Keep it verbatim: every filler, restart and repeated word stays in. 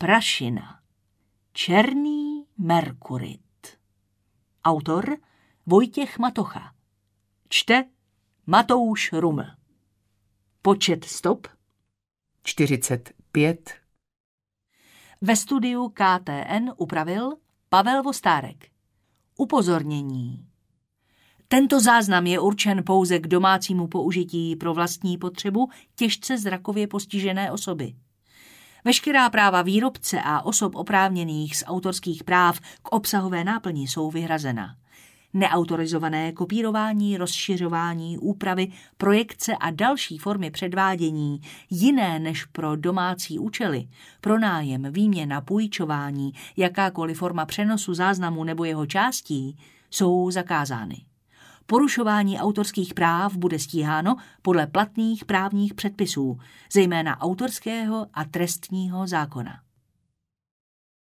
prašina, černý merkurit. Autor Vojtěch Matocha. Čte Matouš Ruml. Počet stop čtyřicet pět. Ve studiu K T N upravil Pavel Vostárek. Upozornění. Tento záznam je určen pouze k domácímu použití pro vlastní potřebu těžce zrakově postižené osoby. Veškerá práva výrobce a osob oprávněných z autorských práv k obsahové náplni jsou vyhrazena. Neautorizované kopírování, rozšiřování, úpravy, projekce a další formy předvádění jiné než pro domácí účely, pronájem, výměna, půjčování, jakákoliv forma přenosu záznamu nebo jeho částí jsou zakázány. Porušování autorských práv bude stíháno podle platných právních předpisů, zejména autorského a trestního zákona.